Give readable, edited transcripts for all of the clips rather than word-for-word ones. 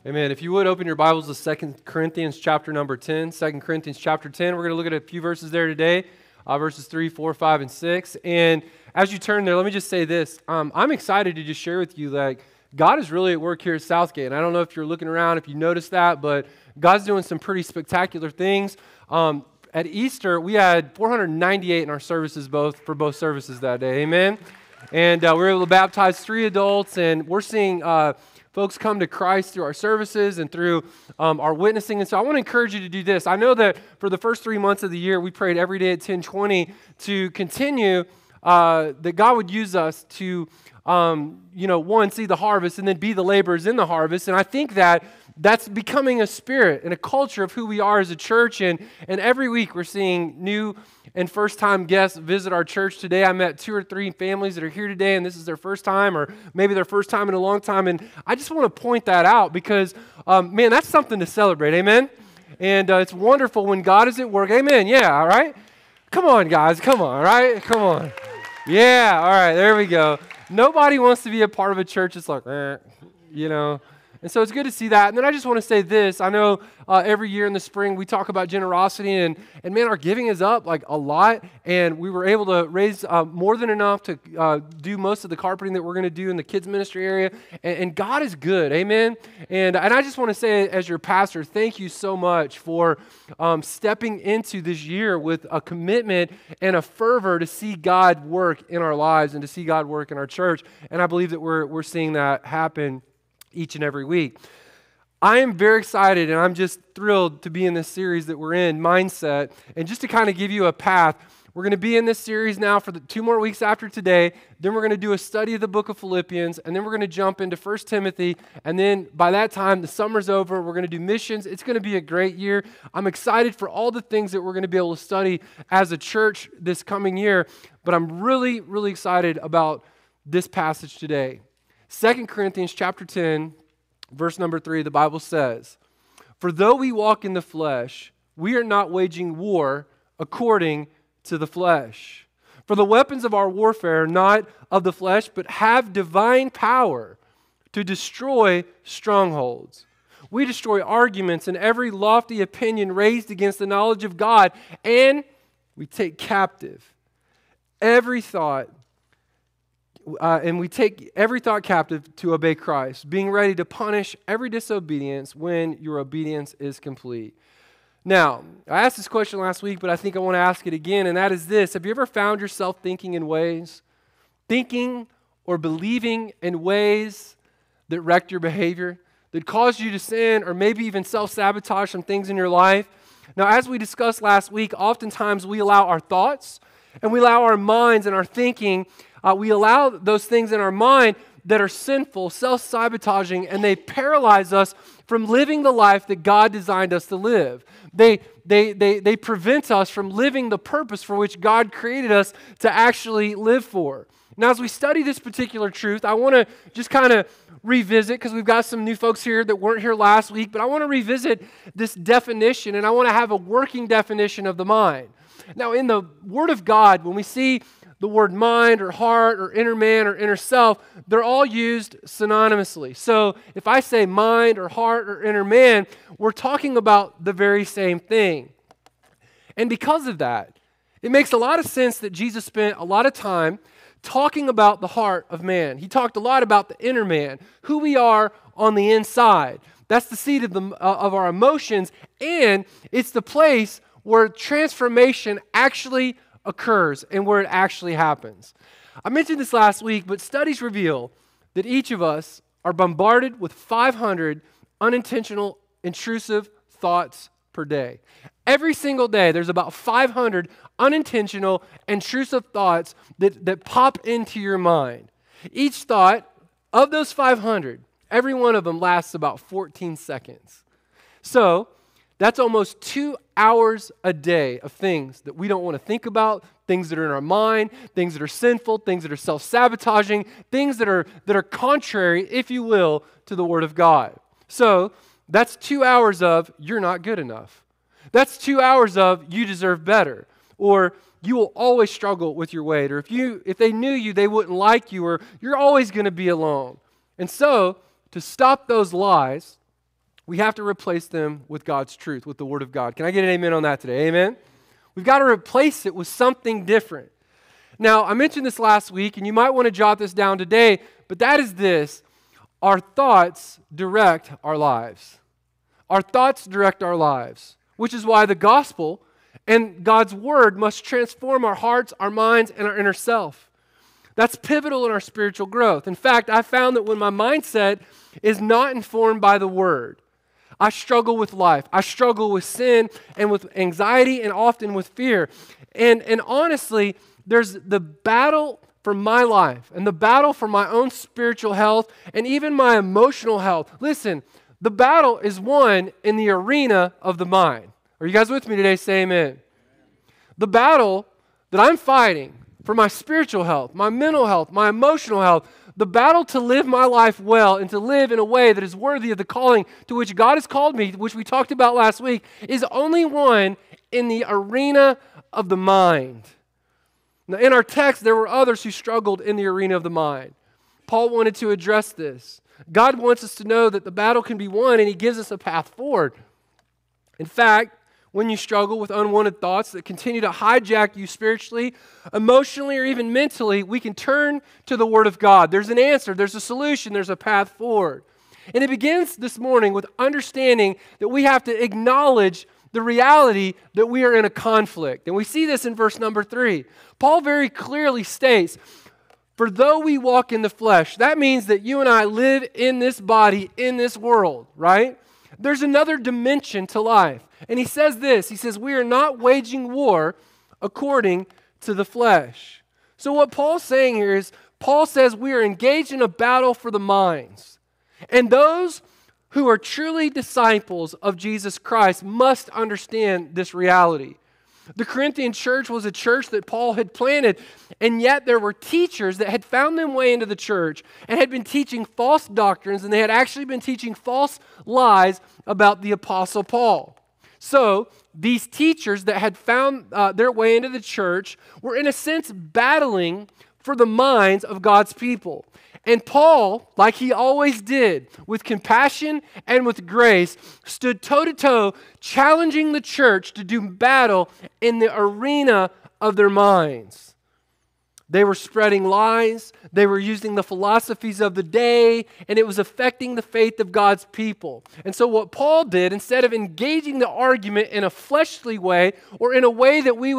Amen. If you would open your Bibles to 2 Corinthians chapter number 10. 2 Corinthians chapter 10. We're going to look at a few verses there today, verses 3, 4, 5, and 6. And as you turn there, let me just say this. I'm excited to just share with you that God is really at work here at Southgate. And I don't know if you're looking around, if you noticed that, but God's doing some pretty spectacular things. At Easter, we had 498 in our services for both services that day. Amen. And we were able to baptize 3 adults, and we're seeing folks come to Christ through our services and through our witnessing. And so I want to encourage you to do this. I know that for the first 3 months of the year, we prayed every day at 10:20 to continue that God would use us to, one, see the harvest and then be the laborers in the harvest. And I think that that's becoming a spirit and a culture of who we are as a church. And every week we're seeing new and first-time guests visit our church. Today I met 2 or 3 families that are here today, and this is their first time, or maybe their first time in a long time. And I just want to point that out because, man, that's something to celebrate. Amen? And it's wonderful when God is at work. Amen. Yeah, all right? Come on, guys. Come on, all right? Come on. Yeah, all right. There we go. Nobody wants to be a part of a church that's like, And so it's good to see that. And then I just want to say this. I know every year in the spring we talk about generosity, and man, our giving is up like a lot. And we were able to raise more than enough to do most of the carpeting that we're going to do in the kids ministry area. And God is good. Amen. And I just want to say, as your pastor, thank you so much for stepping into this year with a commitment and a fervor to see God work in our lives and to see God work in our church. And I believe that we're seeing that happen each and every week. I am very excited, and I'm just thrilled to be in this series that we're in, Mindset. And just to kind of give you a path, we're going to be in this series now for the 2 more weeks after today. Then we're going to do a study of the book of Philippians, and then we're going to jump into 1 Timothy. And then by that time, the summer's over. We're going to do missions. It's going to be a great year. I'm excited for all the things that we're going to be able to study as a church this coming year. But I'm really, really excited about this passage today. 2 Corinthians chapter 10, verse number 3, the Bible says, "For though we walk in the flesh, we are not waging war according to the flesh. For the weapons of our warfare are not of the flesh, but have divine power to destroy strongholds. We destroy arguments and every lofty opinion raised against the knowledge of God, and we take captive every thought captive to obey Christ, being ready to punish every disobedience when your obedience is complete." Now, I asked this question last week, but I think I want to ask it again, and that is this. Have you ever found yourself thinking or believing in ways that wrecked your behavior, that caused you to sin, or maybe even self-sabotage some things in your life? Now, as we discussed last week, oftentimes we allow our thoughts and we allow our minds and our thinking, we allow those things in our mind that are sinful, self-sabotaging, and they paralyze us from living the life that God designed us to live. They prevent us from living the purpose for which God created us to actually live for. Now, as we study this particular truth, I want to just kind of revisit, because we've got some new folks here that weren't here last week, but I want to revisit this definition, and I want to have a working definition of the mind. Now, in the Word of God, when we see the word mind or heart or inner man or inner self, they're all used synonymously. So if I say mind or heart or inner man, we're talking about the very same thing. And because of that, it makes a lot of sense that Jesus spent a lot of time talking about the heart of man. He talked a lot about the inner man, who we are on the inside. That's the seat of our emotions, and it's the place where transformation actually occurs and where it actually happens. I mentioned this last week, but studies reveal that each of us are bombarded with 500 unintentional, intrusive thoughts per day. Every single day, there's about 500 unintentional, intrusive thoughts that pop into your mind. Each thought of those 500, every one of them lasts about 14 seconds. So, that's almost 2 hours a day of things that we don't want to think about, things that are in our mind, things that are sinful, things that are self-sabotaging, things that are contrary, if you will, to the Word of God. So that's 2 hours of you're not good enough. That's 2 hours of you deserve better, or you will always struggle with your weight, or if they knew you, they wouldn't like you, or you're always going to be alone. And so to stop those lies, We have to replace them with God's truth, with the Word of God. Can I get an amen on that today? Amen? We've got to replace it with something different. Now, I mentioned this last week, and you might want to jot this down today, but that is this: our thoughts direct our lives. Our thoughts direct our lives, which is why the gospel and God's Word must transform our hearts, our minds, and our inner self. That's pivotal in our spiritual growth. In fact, I found that when my mindset is not informed by the Word, I struggle with life. I struggle with sin and with anxiety and often with fear. And honestly, there's the battle for my life and the battle for my own spiritual health and even my emotional health. Listen, the battle is won in the arena of the mind. Are you guys with me today? Say amen. The battle that I'm fighting for my spiritual health, my mental health, my emotional health, the battle to live my life well and to live in a way that is worthy of the calling to which God has called me, which we talked about last week, is only won in the arena of the mind. Now, in our text, there were others who struggled in the arena of the mind. Paul wanted to address this. God wants us to know that the battle can be won, and He gives us a path forward. In fact, when you struggle with unwanted thoughts that continue to hijack you spiritually, emotionally, or even mentally, we can turn to the Word of God. There's an answer, there's a solution, there's a path forward. And it begins this morning with understanding that we have to acknowledge the reality that we are in a conflict. And we see this in verse number 3. Paul very clearly states, "For though we walk in the flesh," that means that you and I live in this body, in this world, right? There's another dimension to life. And he says this, he says, "We are not waging war according to the flesh." So what Paul's saying here is, Paul says we are engaged in a battle for the minds. And those who are truly disciples of Jesus Christ must understand this reality. The Corinthian church was a church that Paul had planted, and yet there were teachers that had found their way into the church and had been teaching false doctrines, and they had actually been teaching false lies about the Apostle Paul. So these teachers that had found their way into the church were in a sense battling for the minds of God's people. And Paul, like he always did, with compassion and with grace, stood toe-to-toe, challenging the church to do battle in the arena of their minds. They were spreading lies, they were using the philosophies of the day, and it was affecting the faith of God's people. And so what Paul did, instead of engaging the argument in a fleshly way or in a way that we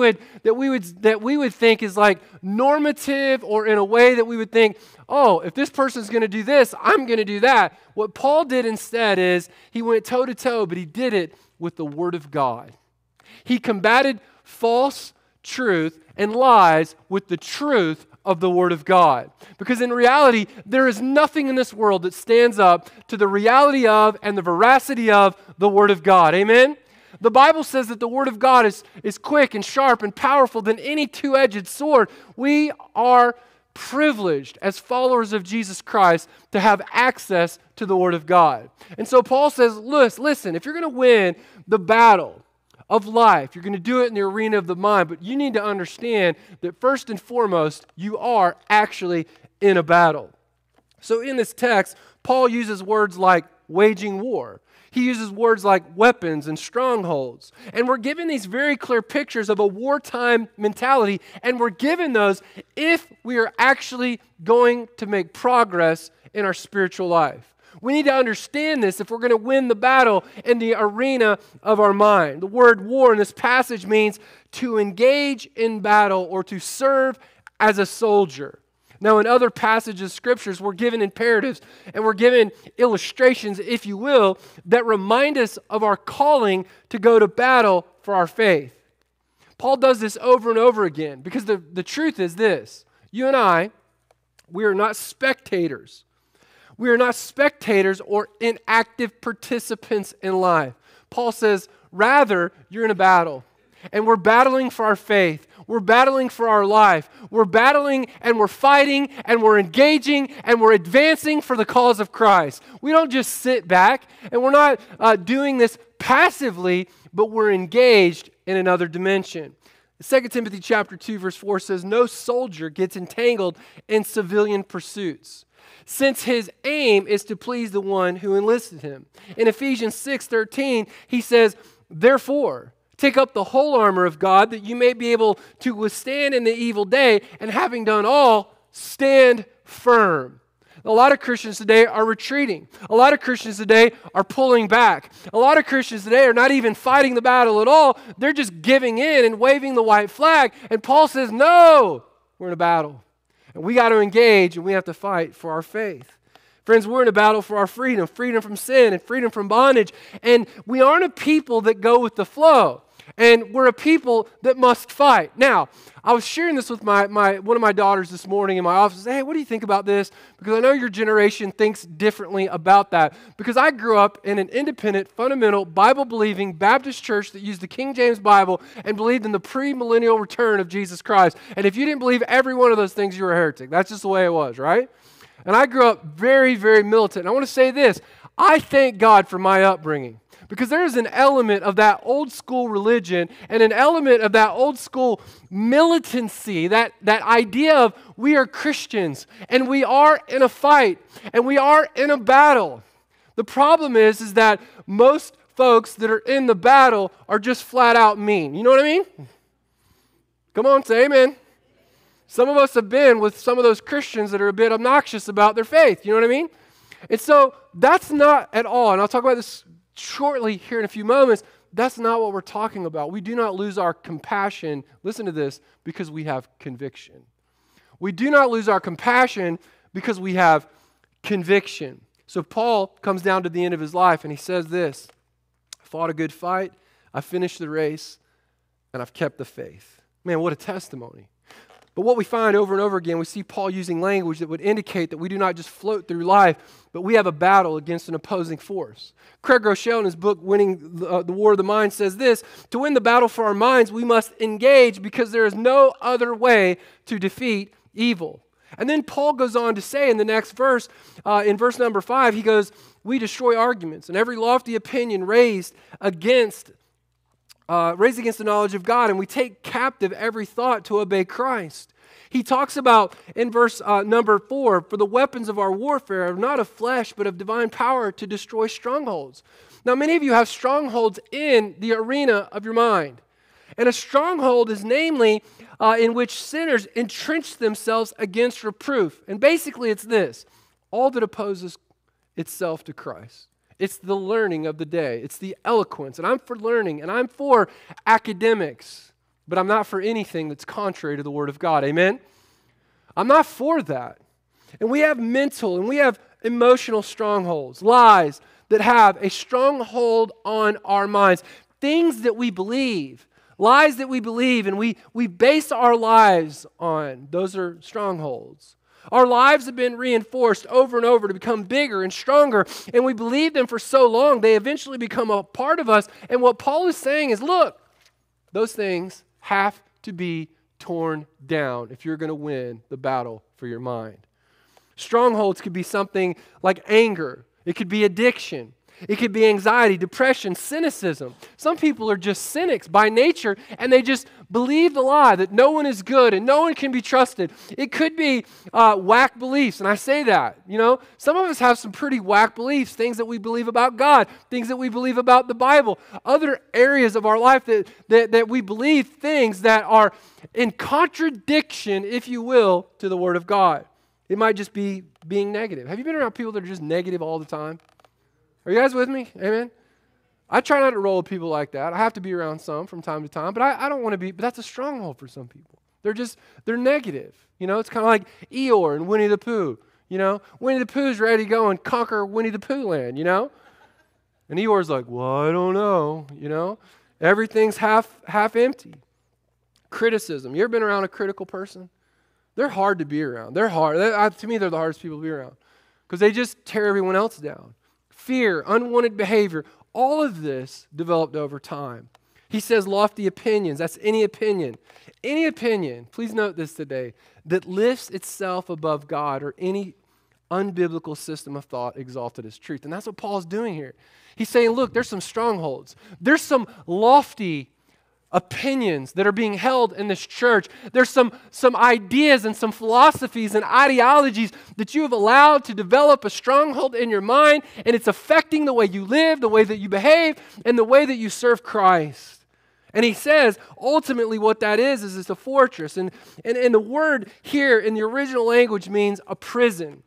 would think is like normative, or in a way that we would think, oh, if this person's going to do this, I'm going to do that. What Paul did instead is he went toe-to-toe, but he did it with the Word of God. He combated false truth and lies with the truth of the Word of God. Because in reality, there is nothing in this world that stands up to the reality of and the veracity of the Word of God. Amen? The Bible says that the Word of God is quick and sharp and powerful than any two-edged sword. We are privileged as followers of Jesus Christ to have access to the Word of God. And so Paul says, listen, if you're going to win the battle of life, you're going to do it in the arena of the mind, but you need to understand that first and foremost, you are actually in a battle. So in this text, Paul uses words like waging war. He uses words like weapons and strongholds. And we're given these very clear pictures of a wartime mentality, and we're given those if we are actually going to make progress in our spiritual life. We need to understand this if we're going to win the battle in the arena of our mind. The word war in this passage means to engage in battle or to serve as a soldier. Now, in other passages of scriptures, we're given imperatives and we're given illustrations, if you will, that remind us of our calling to go to battle for our faith. Paul does this over and over again because the truth is this: you and I, we are not spectators. We are not spectators or inactive participants in life. Paul says, rather, you're in a battle. And we're battling for our faith. We're battling for our life. We're battling and we're fighting and we're engaging and we're advancing for the cause of Christ. We don't just sit back, and we're not doing this passively, but we're engaged in another dimension. 2 Timothy chapter 2, verse 4 says, "No soldier gets entangled in civilian pursuits." since his aim is to please the one who enlisted him. In Ephesians 6:13, he says, therefore, take up the whole armor of God that you may be able to withstand in the evil day, and having done all, stand firm. A lot of Christians today are retreating. A lot of Christians today are pulling back. A lot of Christians today are not even fighting the battle at all. They're just giving in and waving the white flag. And Paul says, no, we're in a battle. And we got to engage and we have to fight for our faith. Friends, we're in a battle for our freedom, freedom from sin and freedom from bondage. And we aren't a people that go with the flow. And we're a people that must fight. Now, I was sharing this with one of my daughters this morning in my office. Hey, what do you think about this? Because I know your generation thinks differently about that. Because I grew up in an independent, fundamental, Bible-believing Baptist church that used the King James Bible and believed in the pre-millennial return of Jesus Christ. And if you didn't believe every one of those things, you were a heretic. That's just the way it was, right? And I grew up very, very militant. And I want to say this. I thank God for my upbringing. Because there is an element of that old school religion and an element of that old school militancy, that idea of we are Christians and we are in a fight and we are in a battle. The problem is that most folks that are in the battle are just flat out mean. You know what I mean? Come on, say amen. Some of us have been with some of those Christians that are a bit obnoxious about their faith. You know what I mean? And so that's not at all, and I'll talk about this shortly here in a few moments, that's not what we're talking about. We do not lose our compassion, listen to this, because we have conviction. We do not lose our compassion because we have conviction. So Paul comes down to the end of his life and he says this, I fought a good fight, I finished the race, and I've kept the faith. Man, what a testimony. But what we find over and over again, we see Paul using language that would indicate that we do not just float through life, but we have a battle against an opposing force. Craig Rochelle in his book, Winning the War of the Mind, says this, to win the battle for our minds, we must engage because there is no other way to defeat evil. And then Paul goes on to say in the next verse, in verse number 5, he goes, we destroy arguments and every lofty opinion raised against the knowledge of God, and we take captive every thought to obey Christ. He talks about in verse number 4, for the weapons of our warfare are not of flesh, but of divine power to destroy strongholds. Now, many of you have strongholds in the arena of your mind. And a stronghold is namely in which sinners entrench themselves against reproof. And basically it's this, all that opposes itself to Christ. It's the learning of the day. It's the eloquence. And I'm for learning, and I'm for academics, but I'm not for anything that's contrary to the Word of God. Amen? I'm not for that. And we have mental and we have emotional strongholds, lies that have a stronghold on our minds, things that we believe, lies that we believe, and we base our lives on. Those are strongholds. Our lives have been reinforced over and over to become bigger and stronger, and we believe them for so long, they eventually become a part of us. And what Paul is saying is, look, those things have to be torn down if you're going to win the battle for your mind. Strongholds could be something like anger. It could be addiction. It could be anxiety, depression, cynicism. Some people are just cynics by nature, and they just believe the lie that no one is good and no one can be trusted. It could be whack beliefs, and I say that. You know, some of us have some pretty whack beliefs, things that we believe about God, things that we believe about the Bible, other areas of our life that we believe things that are in contradiction, if you will, to the Word of God. It might just be being negative. Have you been around people that are just negative all the time? Are you guys with me? Amen? I try not to roll with people like that. I have to be around some from time to time, but I don't want to be, but that's a stronghold for some people. They're negative. You know, it's kind of like Eeyore and Winnie the Pooh. You know, Winnie the Pooh's ready to go and conquer Winnie the Pooh land, you know? And Eeyore's like, well, I don't know, you know? Everything's half empty. Criticism. You ever been around a critical person? They're hard to be around. They're hard. To me, they're the hardest people to be around because they just tear everyone else down. Fear, unwanted behavior, all of this developed over time. He says lofty opinions. That's any opinion. Any opinion, please note this today, that lifts itself above God or any unbiblical system of thought exalted as truth. And that's what Paul's doing here. He's saying, look, there's some strongholds. There's some lofty opinions that are being held in this church. There's some ideas and some philosophies and ideologies that you have allowed to develop a stronghold in your mind, and it's affecting the way you live, the way that you behave, and the way that you serve Christ. And he says, ultimately what that is it's a fortress. And the word here in the original language means a prison.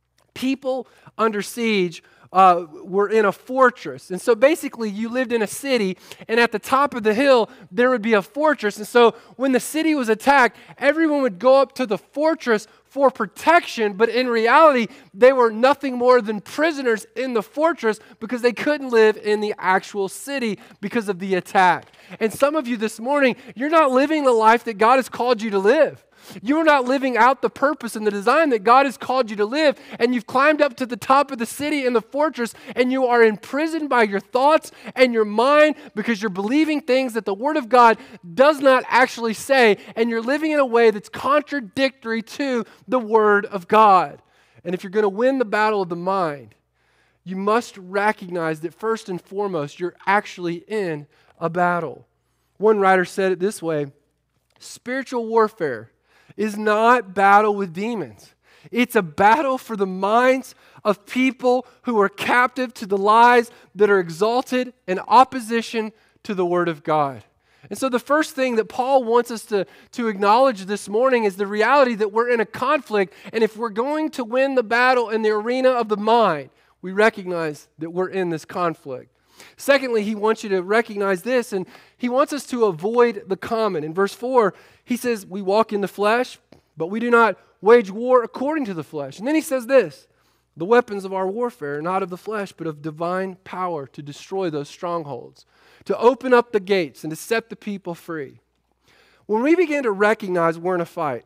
People under siege were in a fortress. And so basically you lived in a city, and at the top of the hill there would be a fortress. And so when the city was attacked, everyone would go up to the fortress for protection, but in reality they were nothing more than prisoners in the fortress because they couldn't live in the actual city because of the attack. And some of you this morning, you're not living the life that God has called you to live. You're not living out the purpose and the design that God has called you to live, and you've climbed up to the top of the city in the fortress, and you are imprisoned by your thoughts and your mind because you're believing things that the Word of God does not actually say, and you're living in a way that's contradictory to the Word of God. And if you're going to win the battle of the mind, you must recognize that first and foremost, you're actually in a battle. One writer said it this way: spiritual warfare is not battle with demons. It's a battle for the minds of people who are captive to the lies that are exalted in opposition to the Word of God. And so the first thing that Paul wants us to acknowledge this morning is the reality that we're in a conflict, and if we're going to win the battle in the arena of the mind, we recognize that we're in this conflict. Secondly, he wants you to recognize this, and he wants us to avoid the common. In verse 4, he says, we walk in the flesh, but we do not wage war according to the flesh. And then he says this: the weapons of our warfare are not of the flesh, but of divine power to destroy those strongholds, to open up the gates and to set the people free. When we begin to recognize we're in a fight,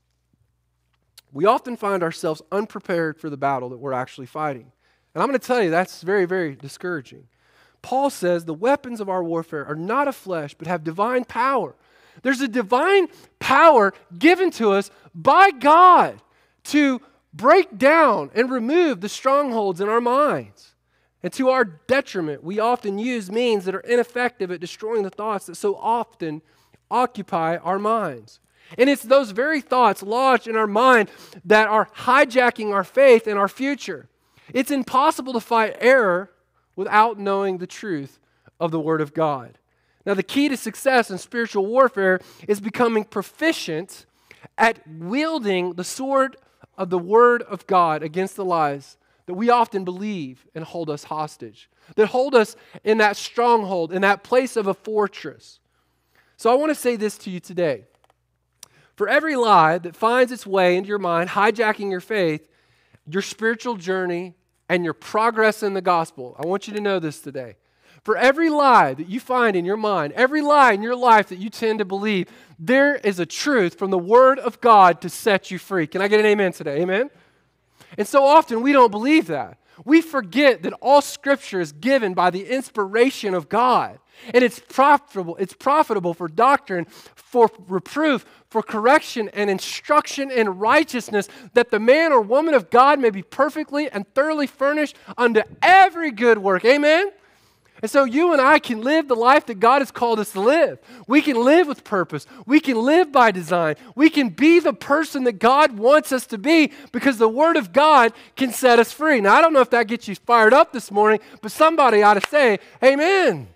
we often find ourselves unprepared for the battle that we're actually fighting. And I'm going to tell you, that's very, very discouraging. Paul says the weapons of our warfare are not of flesh, but have divine power. There's a divine power given to us by God to break down and remove the strongholds in our minds. And to our detriment, we often use means that are ineffective at destroying the thoughts that so often occupy our minds. And it's those very thoughts lodged in our mind that are hijacking our faith and our future. It's impossible to fight error without knowing the truth of the Word of God. Now, the key to success in spiritual warfare is becoming proficient at wielding the sword of the Word of God against the lies that we often believe and hold us hostage, that hold us in that stronghold, in that place of a fortress. So I want to say this to you today. For every lie that finds its way into your mind, hijacking your faith, your spiritual journey, and your progress in the gospel, I want you to know this today. For every lie that you find in your mind, every lie in your life that you tend to believe, there is a truth from the Word of God to set you free. Can I get an amen today? Amen? And so often we don't believe that. We forget that all Scripture is given by the inspiration of God. And it's profitable for doctrine, for reproof, for correction and instruction in righteousness, that the man or woman of God may be perfectly and thoroughly furnished unto every good work. Amen? And so you and I can live the life that God has called us to live. We can live with purpose. We can live by design. We can be the person that God wants us to be because the Word of God can set us free. Now, I don't know if that gets you fired up this morning, but somebody ought to say, amen.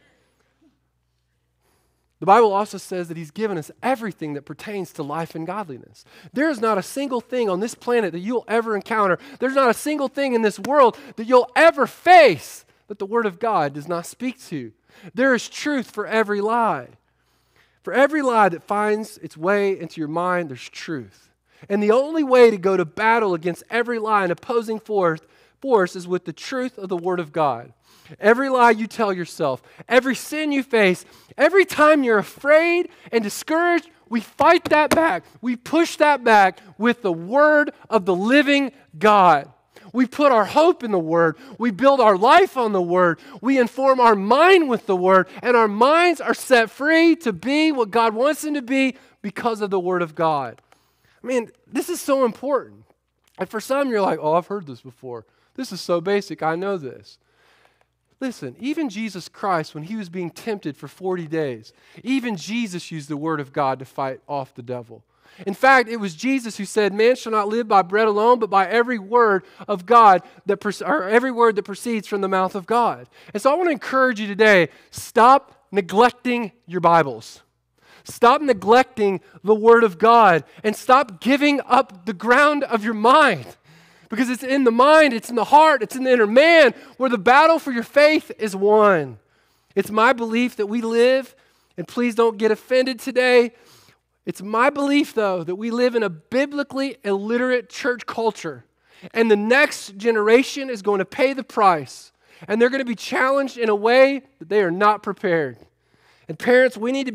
The Bible also says that He's given us everything that pertains to life and godliness. There is not a single thing on this planet that you'll ever encounter. There's not a single thing in this world that you'll ever face that the Word of God does not speak to. There is truth for every lie. For every lie that finds its way into your mind, there's truth. And the only way to go to battle against every lie and opposing force is with the truth of the Word of God. Every lie you tell yourself, every sin you face, every time you're afraid and discouraged, we fight that back. We push that back with the Word of the living God. We put our hope in the Word. We build our life on the Word. We inform our mind with the Word, and our minds are set free to be what God wants them to be because of the Word of God. I mean, this is so important. And for some, you're like, oh, I've heard this before. This is so basic. I know this. Listen, even Jesus Christ, when he was being tempted for 40 days, even Jesus used the word of God to fight off the devil. In fact, it was Jesus who said, man shall not live by bread alone, but by every word of God, or every word that proceeds from the mouth of God. And so I want to encourage you today, stop neglecting your Bibles. Stop neglecting the Word of God, and stop giving up the ground of your mind. Because it's in the mind, it's in the heart, it's in the inner man where the battle for your faith is won. It's my belief that we live, and please don't get offended today, it's my belief, though, that we live in a biblically illiterate church culture, and the next generation is going to pay the price, and they're going to be challenged in a way that they are not prepared. And parents, we need to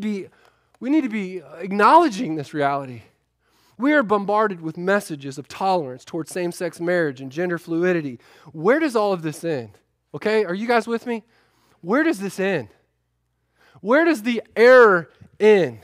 be acknowledging this reality. We are bombarded with messages of tolerance towards same-sex marriage and gender fluidity. Where does all of this end? Okay, are you guys with me? Where does this end? Where does the error end?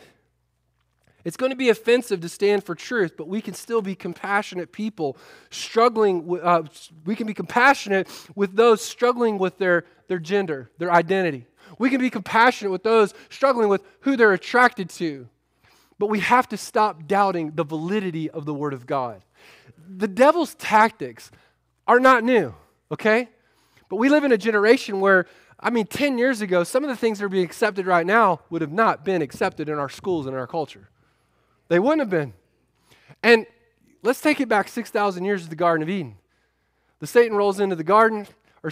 It's going to be offensive to stand for truth, but we can still be compassionate people struggling. We can be compassionate with those struggling with their gender, their identity. We can be compassionate with those struggling with who they're attracted to. But we have to stop doubting the validity of the Word of God. The devil's tactics are not new, okay? But we live in a generation where, 10 years ago, some of the things that are being accepted right now would have not been accepted in our schools and in our culture. They wouldn't have been. And let's take it back 6,000 years to the Garden of Eden. Satan rolls into the garden.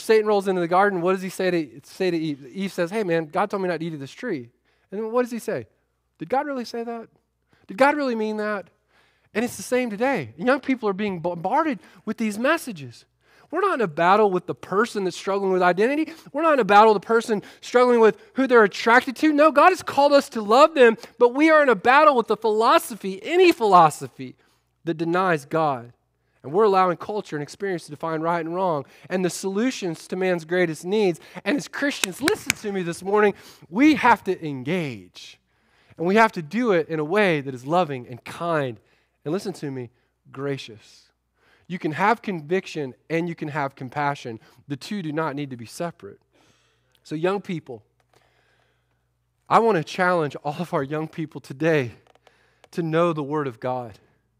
What does he say to Eve? Eve says, hey man, God told me not to eat of this tree. And then what does he say? Did God really say that? Did God really mean that? And it's the same today. Young people are being bombarded with these messages. We're not in a battle with the person that's struggling with identity. We're not in a battle with the person struggling with who they're attracted to. No, God has called us to love them, but we are in a battle with the philosophy, any philosophy, that denies God. And we're allowing culture and experience to define right and wrong and the solutions to man's greatest needs. And as Christians, listen to me this morning, we have to engage. And we have to do it in a way that is loving and kind. And listen to me, gracious. You can have conviction and you can have compassion. The two do not need to be separate. So young people, I want to challenge all of our young people today to know the Word of God.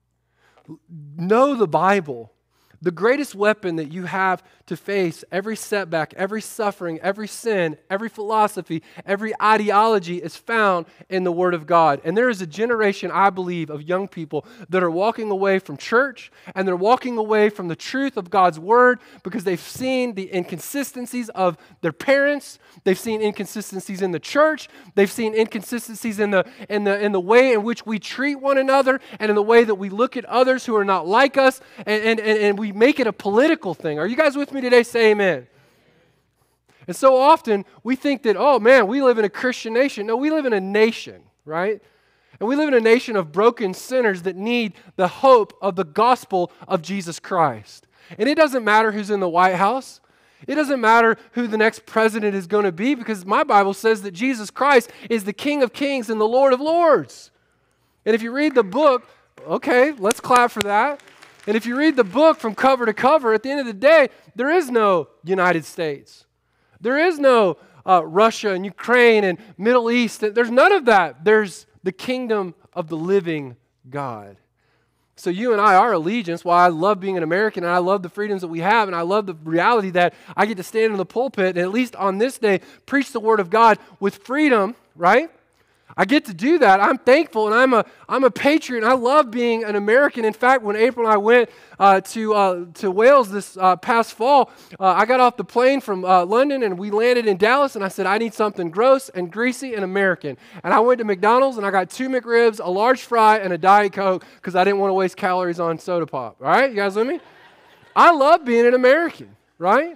Know the Bible. The greatest weapon that you have to face every setback, every suffering, every sin, every philosophy, every ideology is found in the Word of God. And there is a generation, I believe, of young people that are walking away from church and they're walking away from the truth of God's Word because they've seen the inconsistencies of their parents. They've seen inconsistencies in the church. They've seen inconsistencies in the way in which we treat one another and in the way that we look at others who are not like us, and we make it a political thing. Are you guys with me today? Say amen. And so often we think that, oh man, we live in a Christian nation. No, we live in a nation, right? And we live in a nation of broken sinners that need the hope of the gospel of Jesus Christ. And it doesn't matter who's in the White House. It doesn't matter who the next president is going to be, because my Bible says that Jesus Christ is the King of Kings and the Lord of Lords. And if you read the book, okay, let's clap for that. And if you read the book from cover to cover, at the end of the day, there is no United States. There is no Russia and Ukraine and Middle East. There's none of that. There's the kingdom of the living God. So you and I, our allegiance, while I love being an American and I love the freedoms that we have and I love the reality that I get to stand in the pulpit and at least on this day preach the Word of God with freedom, right? I get to do that. I'm thankful, and I'm a patriot, and I love being an American. In fact, when April and I went to Wales this past fall, I got off the plane from London, and we landed in Dallas, and I said, I need something gross and greasy and American. And I went to McDonald's, and I got 2 McRibs, a large fry, and a Diet Coke because I didn't want to waste calories on soda pop. All right? You guys with me? I love being an American, right?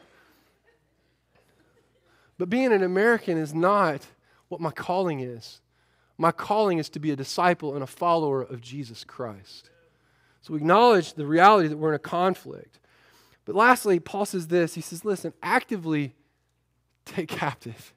But being an American is not what my calling is. My calling is to be a disciple and a follower of Jesus Christ. So we acknowledge the reality that we're in a conflict. But lastly, Paul says this. He says, listen, actively take captive.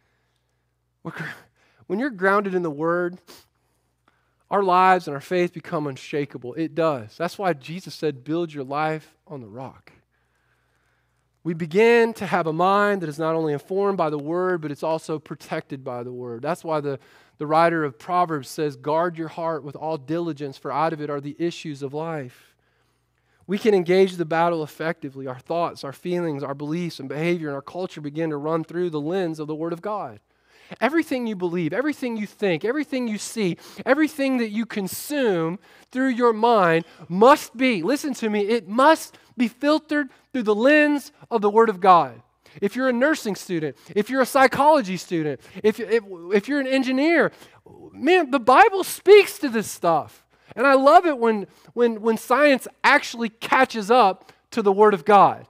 When you're grounded in the Word, our lives and our faith become unshakable. It does. That's why Jesus said, build your life on the rock. we begin to have a mind that is not only informed by the Word, but it's also protected by the Word. That's why the writer of Proverbs says, guard your heart with all diligence, for out of it are the issues of life. We can engage the battle effectively. Our thoughts, our feelings, our beliefs and behavior and our culture begin to run through the lens of the Word of God. Everything you believe, everything you think, everything you see, everything that you consume through your mind must be, listen to me, it must be filtered through the lens of the Word of God. If you're a nursing student, if you're a psychology student, if you're an engineer, man, the Bible speaks to this stuff. And I love it when science actually catches up to the Word of God.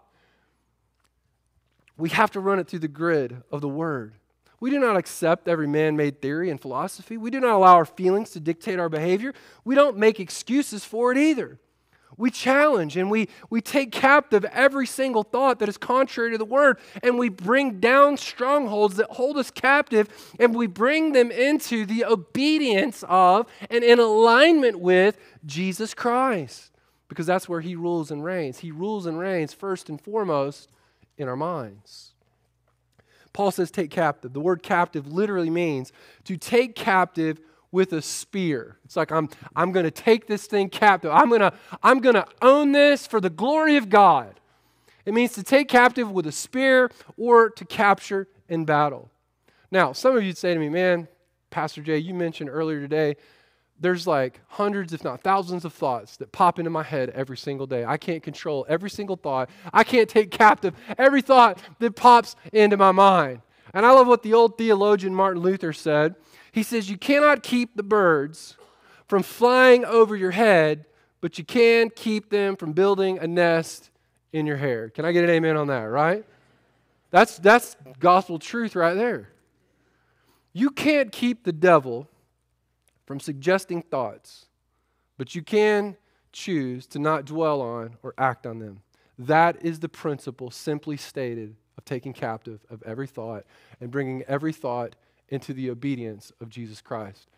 We have to run it through the grid of the Word. We do not accept every man-made theory and philosophy. We do not allow our feelings to dictate our behavior. We don't make excuses for it either. We challenge and we take captive every single thought that is contrary to the Word, and we bring down strongholds that hold us captive, and we bring them into the obedience of and in alignment with Jesus Christ, because that's where He rules and reigns. He rules and reigns first and foremost in our minds. Paul says take captive. The word captive literally means to take captive with a spear. It's like I'm going to take this thing captive. I'm going to own this for the glory of God. It means to take captive with a spear or to capture in battle. Now, some of you'd say to me, man, Pastor Jay, you mentioned earlier today, there's like hundreds, if not thousands of thoughts that pop into my head every single day. I can't control every single thought. I can't take captive every thought that pops into my mind. And I love what the old theologian Martin Luther said. He says, you cannot keep the birds from flying over your head, but you can keep them from building a nest in your hair. Can I get an amen on that, right? That's gospel truth right there. You can't keep the devil from suggesting thoughts, but you can choose to not dwell on or act on them. That is the principle, simply stated, of taking captive of every thought and bringing every thought into the obedience of Jesus Christ.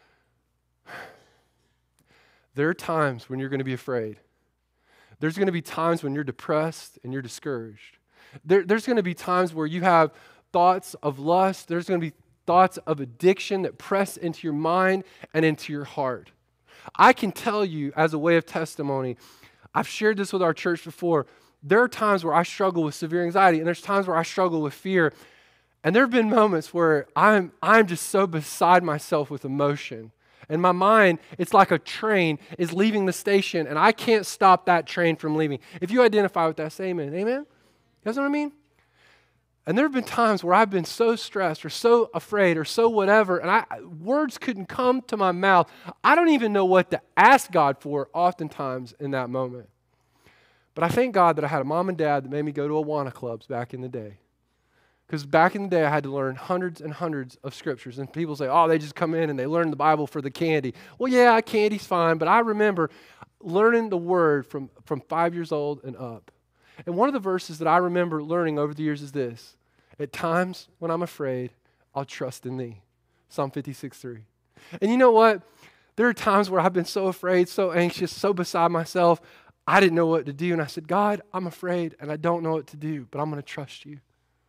There are times when you're going to be afraid. There's going to be times when you're depressed and you're discouraged. There's going to be times where you have thoughts of lust. There's going to be thoughts of addiction that press into your mind and into your heart. I can tell you as a way of testimony, I've shared this with our church before, there are times where I struggle with severe anxiety, and there's times where I struggle with fear. And there have been moments where I'm just so beside myself with emotion. And my mind, it's like a train is leaving the station, and I can't stop that train from leaving. If you identify with that, say amen. Amen? You guys know what I mean? And there have been times where I've been so stressed or so afraid or so whatever, and words couldn't come to my mouth. I don't even know what to ask God for oftentimes in that moment. But I thank God that I had a mom and dad that made me go to Awana clubs back in the day. Because back in the day, I had to learn hundreds and hundreds of scriptures. And people say, oh, they just come in and they learn the Bible for the candy. Well, yeah, candy's fine, but I remember learning the Word from 5 years old and up. And one of the verses that I remember learning over the years is this: at times when I'm afraid, I'll trust in thee. Psalm 56:3. And you know what? There are times where I've been so afraid, so anxious, so beside myself, I didn't know what to do. And I said, God, I'm afraid and I don't know what to do, but I'm going to trust you.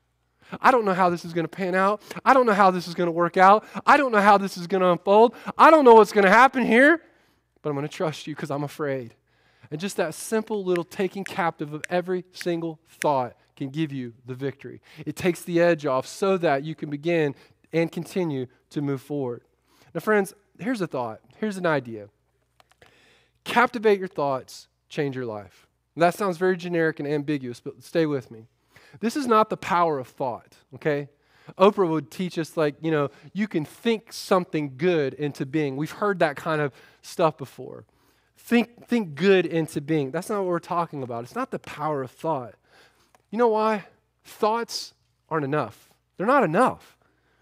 I don't know how this is going to pan out. I don't know how this is going to work out. I don't know how this is going to unfold. I don't know what's going to happen here, but I'm going to trust you because I'm afraid. And just that simple little taking captive of every single thought can give you the victory. It takes the edge off so that you can begin and continue to move forward. Now, friends, here's a thought. Here's an idea. Captivate your thoughts, change your life. And that sounds very generic and ambiguous, but stay with me. This is not the power of thought, okay? Oprah would teach us, like, you can think something good into being. We've heard that kind of stuff before. Think good into being. That's not what we're talking about. It's not the power of thought. You know why? Thoughts aren't enough. They're not enough.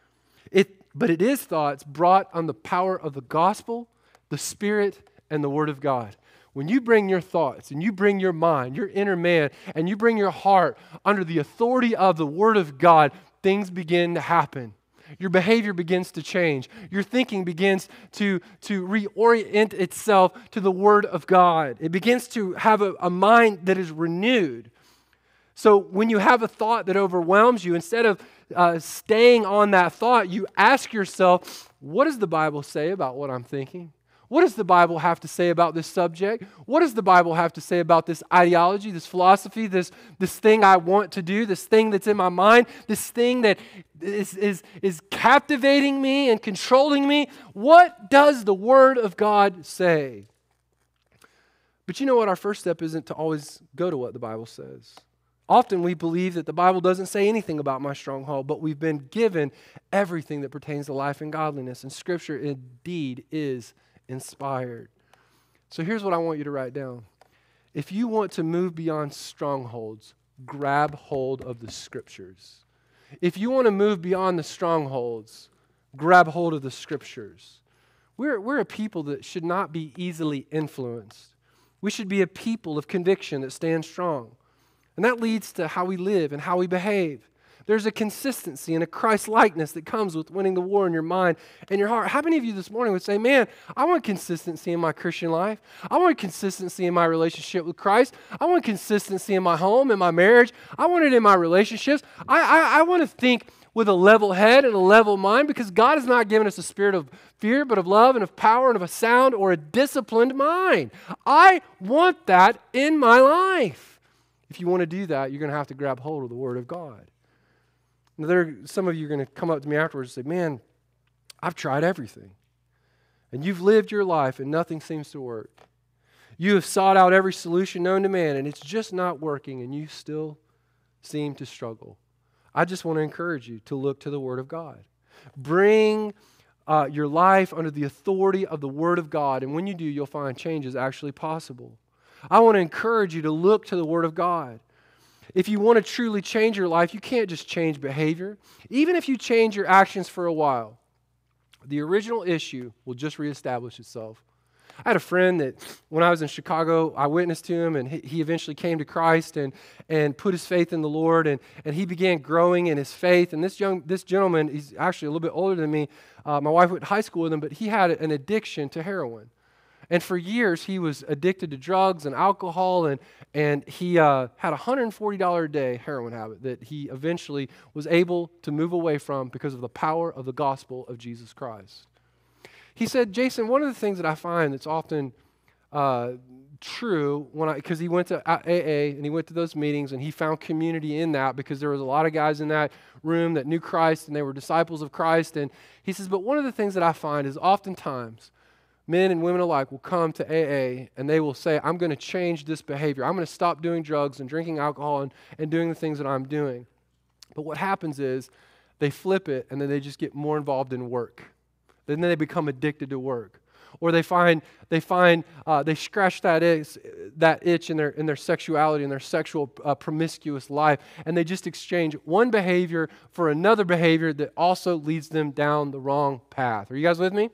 But it is thoughts brought on the power of the gospel, the Spirit, and the Word of God. When you bring your thoughts and you bring your mind, your inner man, and you bring your heart under the authority of the Word of God, things begin to happen. Your behavior begins to change. Your thinking begins to reorient itself to the Word of God. It begins to have a mind that is renewed. So when you have a thought that overwhelms you, instead of staying on that thought, you ask yourself, what does the Bible say about what I'm thinking? What does the Bible have to say about this subject? What does the Bible have to say about this ideology, this philosophy, this thing I want to do, this thing that's in my mind, this thing that is captivating me and controlling me? What does the Word of God say? But you know what? Our first step isn't to always go to what the Bible says. Often we believe that the Bible doesn't say anything about my stronghold, but we've been given everything that pertains to life and godliness, and Scripture indeed is inspired. So here's what I want you to write down. If you want to move beyond strongholds, grab hold of the Scriptures. If you want to move beyond the strongholds, grab hold of the Scriptures. We're a people that should not be easily influenced. We should be a people of conviction that stand strong. And that leads to how we live and how we behave. There's a consistency and a Christ-likeness that comes with winning the war in your mind and your heart. How many of you this morning would say, man, I want consistency in my Christian life. I want consistency in my relationship with Christ. I want consistency in my home, in my marriage. I want it in my relationships. I want to think with a level head and a level mind, because God has not given us a spirit of fear, but of love and of power and of a sound or a disciplined mind. I want that in my life. If you want to do that, you're going to have to grab hold of the Word of God. Now, some of you are going to come up to me afterwards and say, man, I've tried everything. And you've lived your life and nothing seems to work. You have sought out every solution known to man and it's just not working and you still seem to struggle. I just want to encourage you to look to the Word of God. Bring your life under the authority of the Word of God, and when you do, you'll find change is actually possible. I want to encourage you to look to the Word of God. If you want to truly change your life, you can't just change behavior. Even if you change your actions for a while, the original issue will just reestablish itself. I had a friend that when I was in Chicago, I witnessed to him, and he eventually came to Christ and put his faith in the Lord, and he began growing in his faith. And this gentleman, he's actually a little bit older than me. My wife went to high school with him, but he had an addiction to heroin. And for years, he was addicted to drugs and alcohol, and he had a $140 a day heroin habit that he eventually was able to move away from because of the power of the gospel of Jesus Christ. He said, Jason, one of the things that I find that's often true, because he went to AA and he went to those meetings and he found community in that because there was a lot of guys in that room that knew Christ and they were disciples of Christ. And he says, but one of the things that I find is oftentimes men and women alike will come to AA and they will say, I'm going to change this behavior. I'm going to stop doing drugs and drinking alcohol and doing the things that I'm doing. But what happens is they flip it and then they just get more involved in work. Then they become addicted to work. Or they scratch that itch in their sexuality and their sexual promiscuous life, and they just exchange one behavior for another behavior that also leads them down the wrong path. Are you guys with me?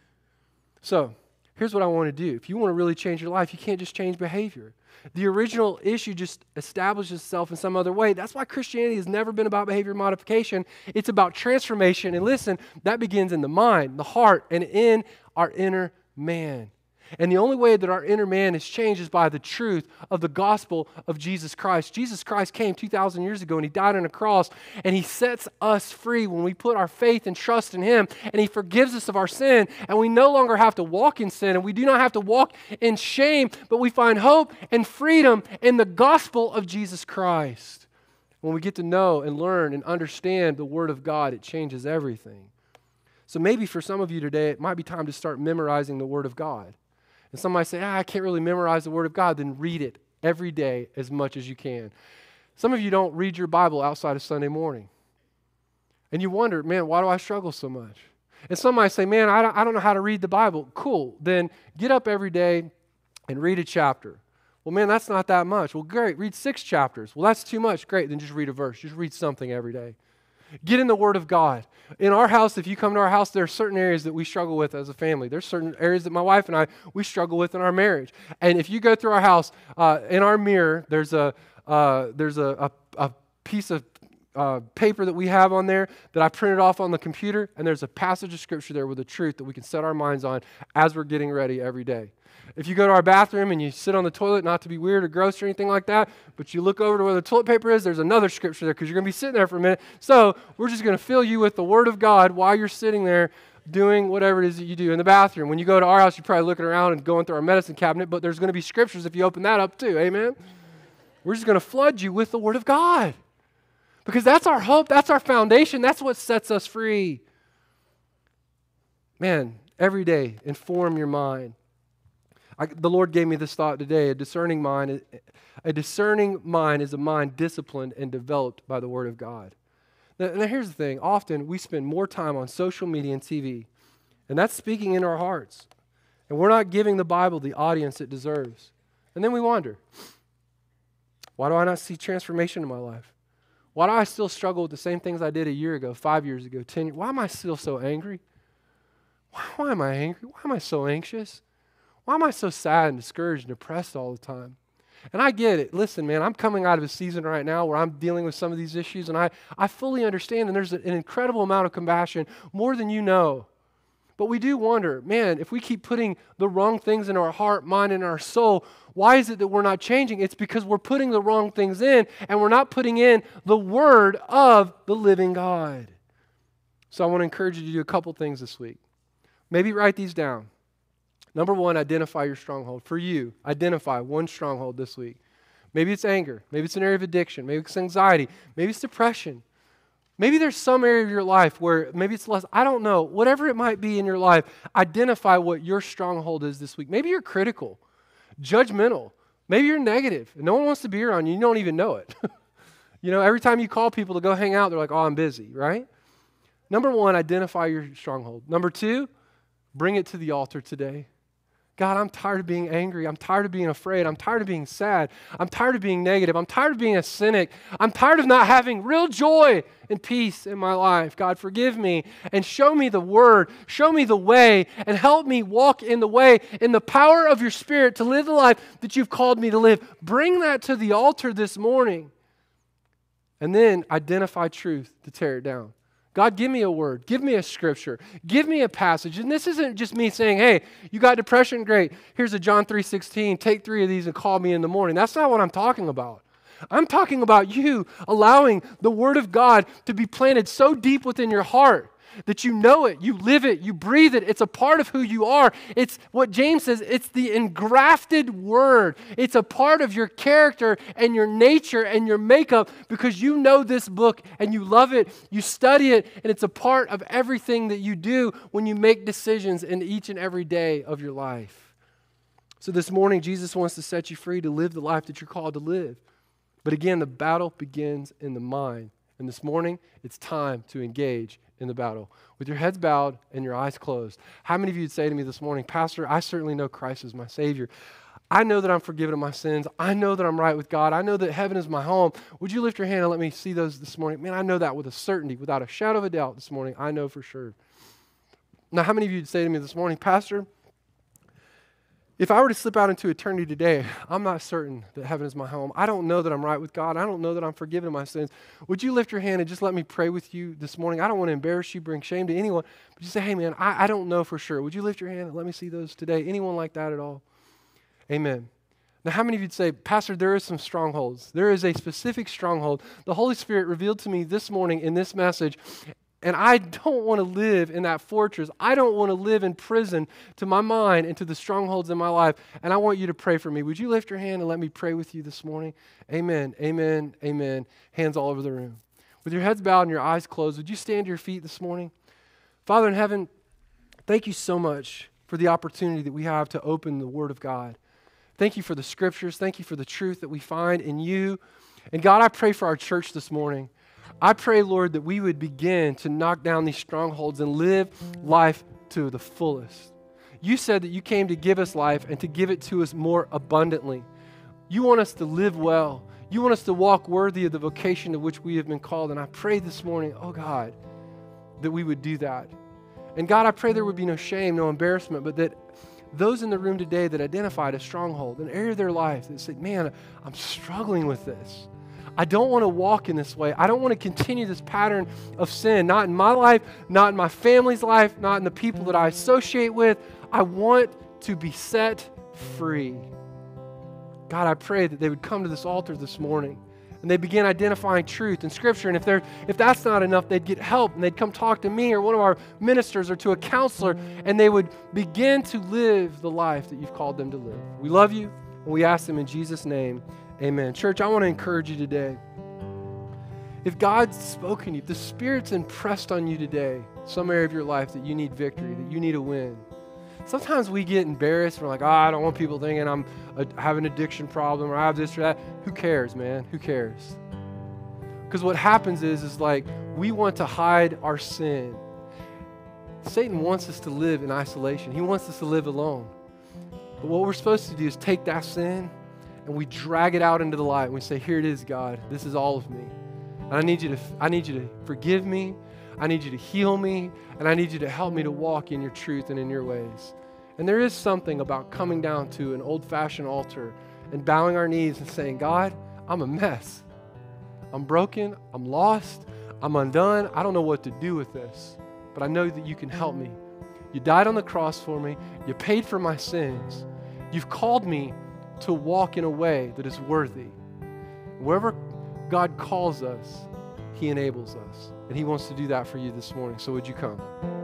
So, here's what I want to do. If you want to really change your life, you can't just change behavior. The original issue just establishes itself in some other way. That's why Christianity has never been about behavior modification. It's about transformation. And listen, that begins in the mind, the heart, and in our inner man. And the only way that our inner man is changed is by the truth of the gospel of Jesus Christ. Jesus Christ came 2,000 years ago and He died on a cross, and He sets us free when we put our faith and trust in Him, and He forgives us of our sin, and we no longer have to walk in sin, and we do not have to walk in shame, but we find hope and freedom in the gospel of Jesus Christ. When we get to know and learn and understand the Word of God, it changes everything. So maybe for some of you today, it might be time to start memorizing the Word of God. And some might say, I can't really memorize the Word of God. Then read it every day as much as you can. Some of you don't read your Bible outside of Sunday morning. And you wonder, man, why do I struggle so much? And some might say, man, I don't know how to read the Bible. Cool. Then get up every day and read a chapter. Well, man, that's not that much. Well, great. Read 6 chapters. Well, that's too much. Great. Then just read a verse. Just read something every day. Get in the Word of God. In our house, if you come to our house, there are certain areas that we struggle with as a family. There's certain areas that my wife and we struggle with in our marriage. And if you go through our house, in our mirror, there's a piece of paper that we have on there that I printed off on the computer, and there's a passage of Scripture there with a truth that we can set our minds on as we're getting ready every day. If you go to our bathroom and you sit on the toilet, not to be weird or gross or anything like that, but you look over to where the toilet paper is, there's another Scripture there because you're going to be sitting there for a minute. So we're just going to fill you with the Word of God while you're sitting there doing whatever it is that you do in the bathroom. When you go to our house, you're probably looking around and going through our medicine cabinet, but there's going to be Scriptures if you open that up too. Amen? We're just going to flood you with the Word of God. Because that's our hope, that's our foundation, that's what sets us free. Man, every day, inform your mind. The Lord gave me this thought today. A discerning mind is a mind disciplined and developed by the Word of God. Now here's the thing. Often we spend more time on social media and TV, and that's speaking in our hearts. And we're not giving the Bible the audience it deserves. And then we wonder, why do I not see transformation in my life? Why do I still struggle with the same things I did a year ago, 5 years ago, 10 years? Why am I still so angry? Why am I angry? Why am I so anxious? Why am I so sad and discouraged and depressed all the time? And I get it. Listen, man, I'm coming out of a season right now where I'm dealing with some of these issues, and I fully understand, and there's an incredible amount of compassion, more than you know. But we do wonder, man, if we keep putting the wrong things in our heart, mind, and our soul, why is it that we're not changing? It's because we're putting the wrong things in, and we're not putting in the Word of the living God. So I want to encourage you to do a couple things this week. Maybe write these down. Number one, identify your stronghold. For you, identify one stronghold this week. Maybe it's anger. Maybe it's an area of addiction. Maybe it's anxiety. Maybe it's depression. Maybe there's some area of your life where maybe it's less, I don't know. Whatever it might be in your life, identify what your stronghold is this week. Maybe you're critical, judgmental. Maybe you're negative, and no one wants to be around you. You don't even know it. Every time you call people to go hang out, they're like, oh, I'm busy, right? Number one, identify your stronghold. Number two, bring it to the altar today. God, I'm tired of being angry. I'm tired of being afraid. I'm tired of being sad. I'm tired of being negative. I'm tired of being a cynic. I'm tired of not having real joy and peace in my life. God, forgive me and show me the Word. Show me the way and help me walk in the way, in the power of your Spirit to live the life that you've called me to live. Bring that to the altar this morning. And then identify truth to tear it down. God, give me a word. Give me a scripture. Give me a passage. And this isn't just me saying, hey, you got depression? Great. Here's a John 3:16. Take 3 of these and call me in the morning. That's not what I'm talking about. I'm talking about you allowing the Word of God to be planted so deep within your heart that you know it, you live it, you breathe it. It's a part of who you are. It's what James says, it's the engrafted Word. It's a part of your character and your nature and your makeup because you know this book and you love it, you study it, and it's a part of everything that you do when you make decisions in each and every day of your life. So this morning, Jesus wants to set you free to live the life that you're called to live. But again, the battle begins in the mind. And this morning, it's time to engage in the battle. With your heads bowed and your eyes closed. How many of you would say to me this morning, Pastor, I certainly know Christ is my Savior. I know that I'm forgiven of my sins. I know that I'm right with God. I know that heaven is my home. Would you lift your hand and let me see those this morning? Man, I know that with a certainty, without a shadow of a doubt this morning. I know for sure. Now, how many of you would say to me this morning, Pastor, if I were to slip out into eternity today, I'm not certain that heaven is my home. I don't know that I'm right with God. I don't know that I'm forgiven of my sins. Would you lift your hand and just let me pray with you this morning? I don't want to embarrass you, bring shame to anyone, but you say, hey man, I don't know for sure. Would you lift your hand and let me see those today? Anyone like that at all? Amen. Now, how many of you would say, Pastor, there is some strongholds. There is a specific stronghold. The Holy Spirit revealed to me this morning in this message, and I don't want to live in that fortress. I don't want to live in prison to my mind and to the strongholds in my life. And I want you to pray for me. Would you lift your hand and let me pray with you this morning? Amen, amen, amen. Hands all over the room. With your heads bowed and your eyes closed, would you stand to your feet this morning? Father in heaven, thank you so much for the opportunity that we have to open the Word of God. Thank you for the Scriptures. Thank you for the truth that we find in you. And God, I pray for our church this morning. I pray, Lord, that we would begin to knock down these strongholds and live life to the fullest. You said that you came to give us life and to give it to us more abundantly. You want us to live well. You want us to walk worthy of the vocation to which we have been called. And I pray this morning, oh God, that we would do that. And God, I pray there would be no shame, no embarrassment, but that those in the room today that identified a stronghold, an area of their life that said, man, I'm struggling with this. I don't want to walk in this way. I don't want to continue this pattern of sin, not in my life, not in my family's life, not in the people that I associate with. I want to be set free. God, I pray that they would come to this altar this morning and they begin identifying truth in Scripture. And if that's not enough, they'd get help and they'd come talk to me or one of our ministers or to a counselor, and they would begin to live the life that you've called them to live. We love you, and we ask them in Jesus' name, amen. Church, I want to encourage you today. If God's spoken to you, if the Spirit's impressed on you today, some area of your life that you need victory, that you need a win. Sometimes we get embarrassed. We're like, I don't want people thinking I have an addiction problem or I have this or that. Who cares, man? Who cares? Because what happens is like we want to hide our sin. Satan wants us to live in isolation. He wants us to live alone. But what we're supposed to do is take that sin and we drag it out into the light. And we say, here it is, God. This is all of me. And I need you to forgive me. I need you to heal me, and I need you to help me to walk in your truth and in your ways. And there is something about coming down to an old-fashioned altar and bowing our knees and saying, God, I'm a mess. I'm broken. I'm lost. I'm undone. I don't know what to do with this, but I know that you can help me. You died on the cross for me. You paid for my sins. You've called me to walk in a way that is worthy. Wherever God calls us, He enables us. And He wants to do that for you this morning. So would you come?